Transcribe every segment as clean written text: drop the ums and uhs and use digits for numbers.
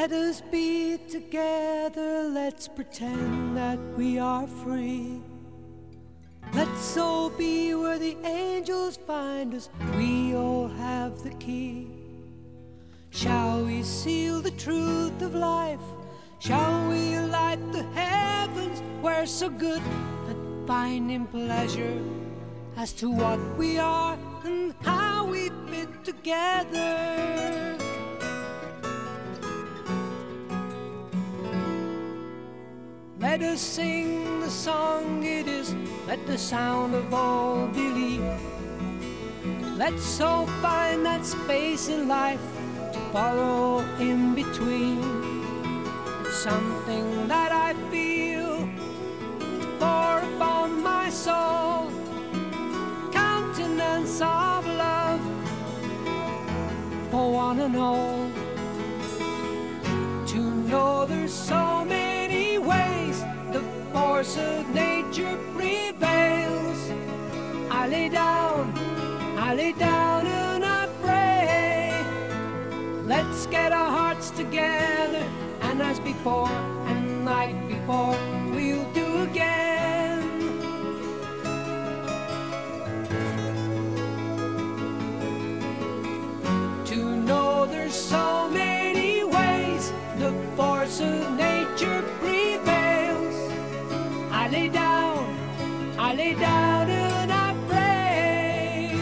Let us be together, let's pretend that we are free. Let's all be where the angels find us, we all have the key. Shall we seal the truth of life? Shall we light the heavens? We're so good at finding pleasure as to what we are and how we fit together. Let us sing the song it is, let the sound of all believe. Let's all find that space in life to follow in between. It's something that I feel to pour upon my soul, countenance of love for one and all. To know there's so many ways the force of nature prevails. I lay down and I pray. Let's get our hearts together, and as before and like before, we'll do again. To know there's so many ways the force of nature prevails. I lay down and I pray.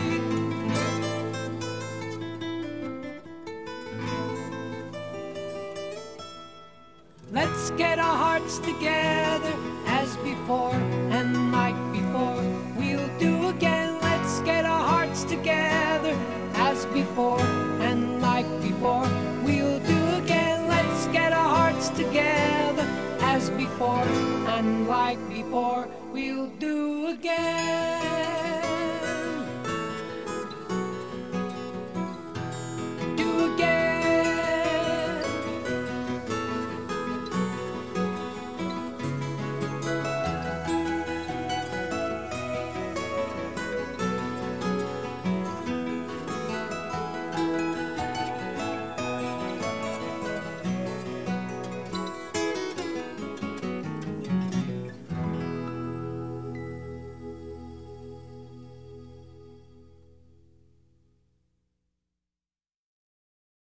Let's get our hearts together as before and like before, we'll do again. Let's get our hearts together as before and like before, we'll do again. Let's get our hearts together as before and like before, we'll do again.